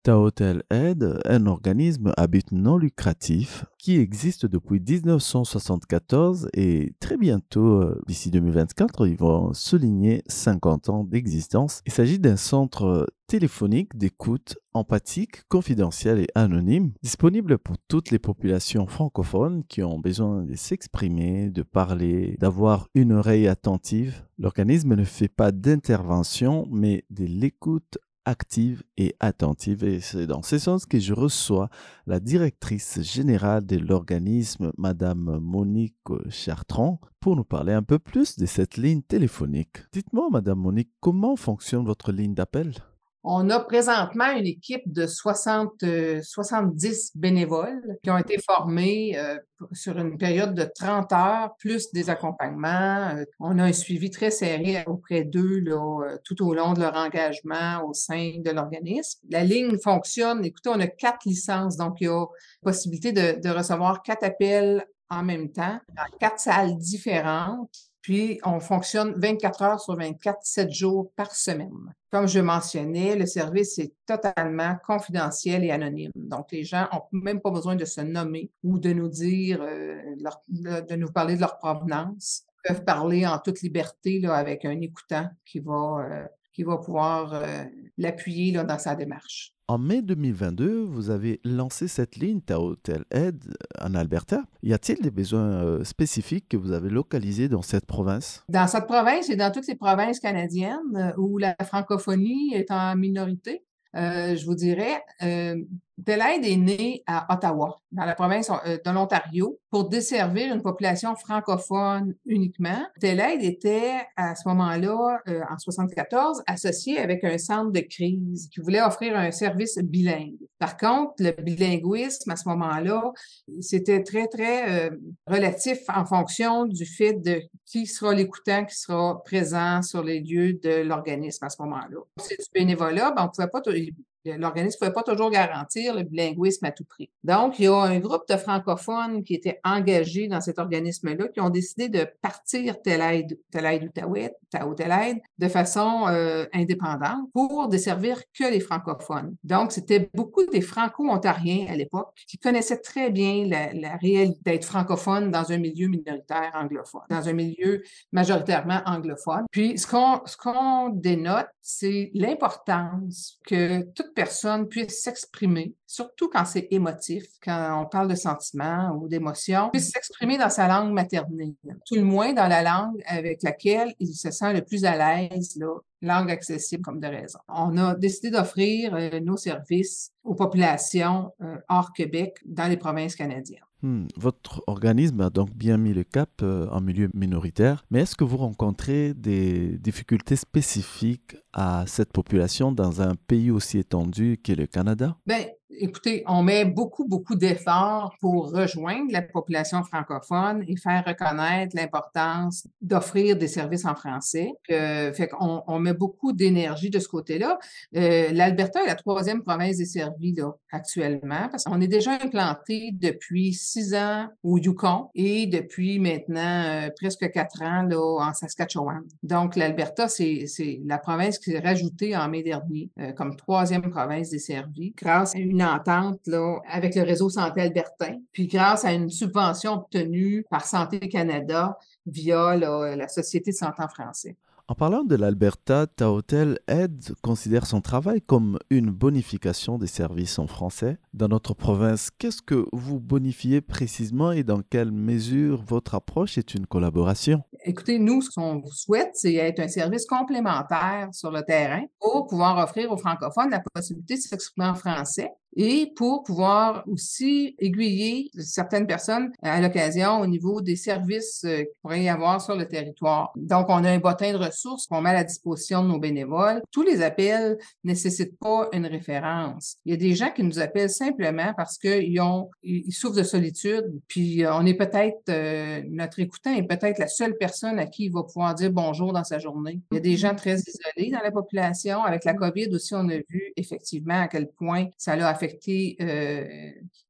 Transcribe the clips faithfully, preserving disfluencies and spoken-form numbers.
Tahotel Aid est un organisme à but non lucratif qui existe depuis dix-neuf cent soixante-quatorze et très bientôt, euh, d'ici deux mille vingt-quatre, ils vont souligner cinquante ans d'existence. Il s'agit d'un centre téléphonique d'écoute empathique, confidentiel et anonyme, disponible pour toutes les populations francophones qui ont besoin de s'exprimer, de parler, d'avoir une oreille attentive. L'organisme ne fait pas d'intervention, mais de l'écoute active et attentive. Et c'est dans ce sens que je reçois la directrice générale de l'organisme, Madame Monique Chartrand, pour nous parler un peu plus de cette ligne téléphonique. Dites-moi, Madame Monique, comment fonctionne votre ligne d'appel? On a présentement une équipe de soixante, euh, soixante-dix bénévoles qui ont été formés euh, sur une période de trente heures, plus des accompagnements. Euh, on a un suivi très serré auprès d'eux là, euh, tout au long de leur engagement au sein de l'organisme. La ligne fonctionne. Écoutez, on a quatre licences, donc il y a possibilité de, de recevoir quatre appels en même temps, dans quatre salles différentes. Puis, on fonctionne vingt-quatre heures sur vingt-quatre, sept jours par semaine. Comme je mentionnais, le service est totalement confidentiel et anonyme. Donc, les gens n'ont même pas besoin de se nommer ou de nous dire, euh, leur, de nous parler de leur provenance. Ils peuvent parler en toute liberté là, avec un écoutant qui va, euh, qui va pouvoir euh, l'appuyer là, dans sa démarche. En mai deux mille vingt-deux, vous avez lancé cette ligne Tahotel Aid en Alberta. Y a-t-il des besoins euh, spécifiques que vous avez localisés dans cette province? Dans cette province et dans toutes les provinces canadiennes euh, où la francophonie est en minorité, euh, je vous dirais, euh, Telaide est né à Ottawa, dans la province euh, de l'Ontario, pour desservir une population francophone uniquement. Telaide était, à ce moment-là, euh, en soixante-quatorze, associé avec un centre de crise qui voulait offrir un service bilingue. Par contre, le bilinguisme, à ce moment-là, c'était très, très euh, relatif en fonction du fait de qui sera l'écoutant qui sera présent sur les lieux de l'organisme à ce moment-là. C'est du bénévolat, ben, on pouvait pas l'organisme ne pouvait pas toujours garantir le bilinguisme à tout prix. Donc, il y a un groupe de francophones qui étaient engagés dans cet organisme-là qui ont décidé de partir Telaide, Telaide ou Tawet, Tao Telaide, de façon euh, indépendante pour desservir que les francophones. Donc, c'était beaucoup des franco-ontariens à l'époque qui connaissaient très bien la, la réalité d'être francophone dans un milieu minoritaire anglophone, dans un milieu majoritairement anglophone. Puis, ce qu'on, ce qu'on dénote, c'est l'importance que toute personne puisse s'exprimer, surtout quand c'est émotif, quand on parle de sentiments ou d'émotions, puisse s'exprimer dans sa langue maternelle, tout le moins dans la langue avec laquelle il se sent le plus à l'aise, là, langue accessible comme de raison. On a décidé d'offrir euh, nos services aux populations euh, hors Québec dans les provinces canadiennes. Hmm, Votre organisme a donc bien mis le cap euh, en milieu minoritaire, mais est-ce que vous rencontrez des difficultés spécifiques à cette population dans un pays aussi étendu qu'est le Canada? Ben, écoutez, on met beaucoup, beaucoup d'efforts pour rejoindre la population francophone et faire reconnaître l'importance d'offrir des services en français. Euh, fait qu'on on met beaucoup d'énergie de ce côté-là. Euh, L'Alberta est la troisième province desservie là, actuellement parce qu'on est déjà implanté depuis six ans au Yukon et depuis maintenant euh, presque quatre ans là, en Saskatchewan. Donc, l'Alberta, c'est c'est la province qui s'est rajoutée en mai dernier euh, comme troisième province desservie grâce à une entente là, avec le réseau Santé Albertain, puis grâce à une subvention obtenue par Santé Canada via là, la Société de santé en français. En parlant de l'Alberta, Tahotel Aide considère son travail comme une bonification des services en français. Dans notre province, qu'est-ce que vous bonifiez précisément et dans quelle mesure votre approche est une collaboration? Écoutez, nous, ce qu'on souhaite, c'est être un service complémentaire sur le terrain pour pouvoir offrir aux francophones la possibilité de s'exprimer en français et pour pouvoir aussi aiguiller certaines personnes à l'occasion au niveau des services euh, qu'il pourrait y avoir sur le territoire. Donc, on a un bottin de ressources qu'on met à la disposition de nos bénévoles. Tous les appels ne nécessitent pas une référence. Il y a des gens qui nous appellent simplement parce qu'ils ont, ils souffrent de solitude, puis euh, on est peut-être, euh, notre écoutant est peut-être la seule personne à qui il va pouvoir dire bonjour dans sa journée. Il y a des gens très isolés dans la population. Avec la COVID aussi, on a vu effectivement à quel point ça l'a affecté euh,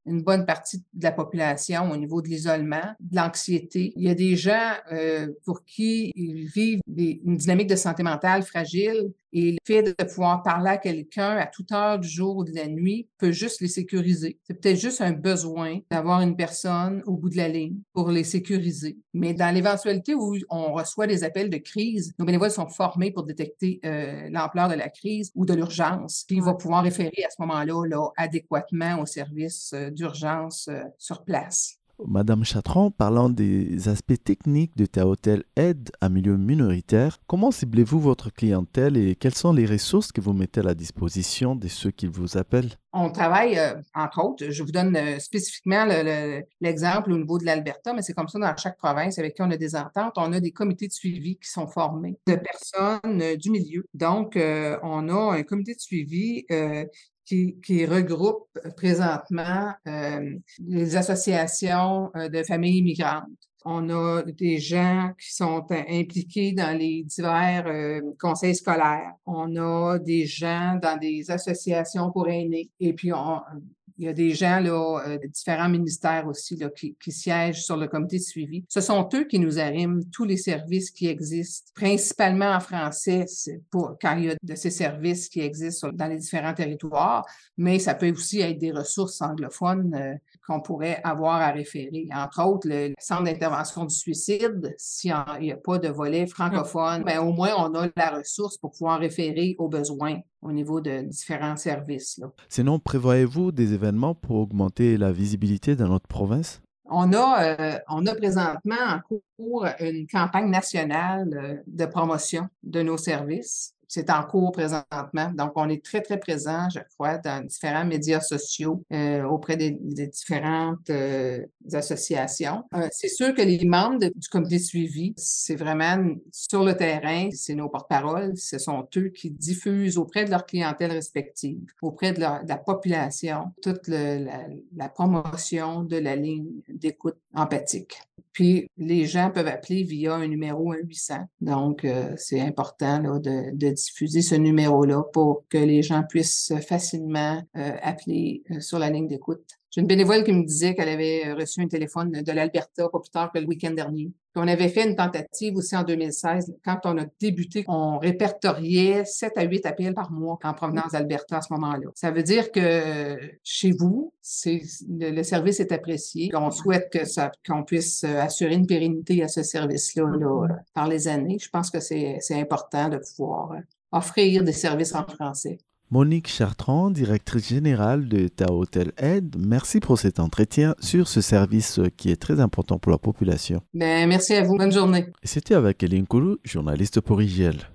une bonne partie de la population au niveau de l'isolement, de l'anxiété. Il y a des gens euh, pour qui ils vivent des, une dynamique de santé mentale fragile et le fait de pouvoir parler à quelqu'un à toute heure du jour ou de la nuit peut juste les sécuriser. C'est peut-être juste un besoin d'avoir une personne au bout de la ligne pour les sécuriser. Mais dans l'éventualité où on reçoit des appels de crise, nos bénévoles sont formés pour détecter euh, l'ampleur de la crise ou de l'urgence. Puis, il va pouvoir référer à ce moment-là là, adéquatement au service euh, d'urgence euh, sur place. Madame Chatron, parlant des aspects techniques de Tahotel Aide à milieu minoritaire, comment ciblez-vous votre clientèle et quelles sont les ressources que vous mettez à la disposition de ceux qui vous appellent? On travaille, euh, entre autres, je vous donne euh, spécifiquement le, le, l'exemple au niveau de l'Alberta, mais c'est comme ça dans chaque province avec qui on a des ententes. On a des comités de suivi qui sont formés de personnes euh, du milieu. Donc, euh, on a un comité de suivi euh, Qui, qui regroupe présentement euh, les associations euh, de familles immigrantes. On a des gens qui sont impliqués dans les divers euh, conseils scolaires. On a des gens dans des associations pour aînés. Et puis, on, il y a des gens là, euh, de différents ministères aussi là, qui, qui siègent sur le comité de suivi. Ce sont eux qui nous arriment tous les services qui existent, principalement en français, c'est pour, quand il y a de ces services qui existent dans les différents territoires, mais ça peut aussi être des ressources anglophones euh, qu'on pourrait avoir à référer. Entre autres, le centre d'intervention du suicide, s'il n'y a pas de volet francophone, mais au moins on a la ressource pour pouvoir référer aux besoins au niveau de différents services. Là. Sinon, prévoyez-vous des événements pour augmenter la visibilité dans notre province? On a, euh, on a présentement en cours une campagne nationale euh, de promotion de nos services. C'est en cours présentement. Donc, on est très, très présent, je crois, dans différents médias sociaux euh, auprès des, des différentes euh, associations. Euh, c'est sûr que les membres de, du comité de suivi, c'est vraiment sur le terrain, c'est nos porte-paroles, ce sont eux qui diffusent auprès de leur clientèle respective, auprès de, leur, de la population, toute le, la, la promotion de la ligne d'écoute empathique. Puis, les gens peuvent appeler via un numéro un huit cents. Donc, euh, c'est important là, de, de diffuser ce numéro-là pour que les gens puissent facilement euh, appeler euh, sur la ligne d'écoute. J'ai une bénévole qui me disait qu'elle avait reçu un téléphone de l'Alberta pas plus tard que le week-end dernier. Puis on avait fait une tentative aussi en deux mille seize. Quand on a débuté, on répertoriait sept à huit appels par mois en provenance d'Alberta à ce moment-là. Ça veut dire que chez vous, c'est, le, le service est apprécié. On souhaite que ça, qu'on puisse assurer une pérennité à ce service-là là, par les années. Je pense que c'est, c'est important de pouvoir offrir des services en français. Monique Chartrand, directrice générale de Tahotel Aide, merci pour cet entretien sur ce service qui est très important pour la population. Ben, merci à vous. Bonne journée. Et c'était avec Eline Koulou, journaliste pour I G L.